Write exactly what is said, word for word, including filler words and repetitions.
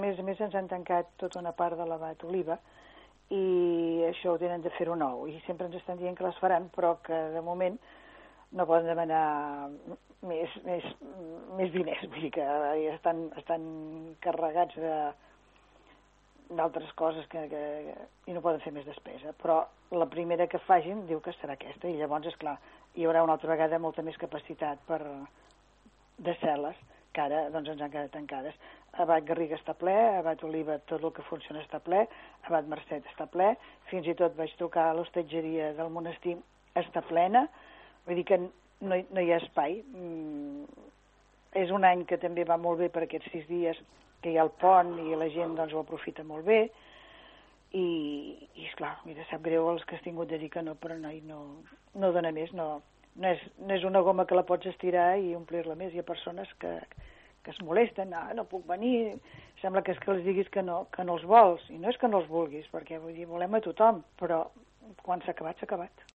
A més a més ens han tancat tota una part de l'abat Oliva i això ho tenen de fer-ho nou i sempre ens estan dient que les faran però que de moment no poden demanar més, més, més diners, vull dir que estan, estan carregats de d'altres coses que, que, i no poden fer més despesa, però la primera que facin diu que serà aquesta i llavors, és clar, hi haurà una altra vegada molta més capacitat per de cel·les que ara doncs, ens han quedat tancades. Abat Garriga està ple, Abat Oliva tot el que funciona està ple, Abat Mercet està ple, fins i tot vaig trucar a l'hostatgeria del monestir, està plena, vull dir que no, no hi ha espai. Mm, és un any que també va molt bé per aquests sis dies que hi ha el pont i la gent doncs, ho aprofita molt bé i, i esclar, mira, sap greu els que has tingut de dir que no, però no, no, no dona més, no, no, és, no és una goma que la pots estirar i omplir-la més. Hi ha persones que, que es molesten, ah, no puc venir, sembla que és que els diguis que no, que no els vols, i no és que no els vulguis, perquè vull dir, volem a tothom, però quan s'ha acabat, s'ha acabat.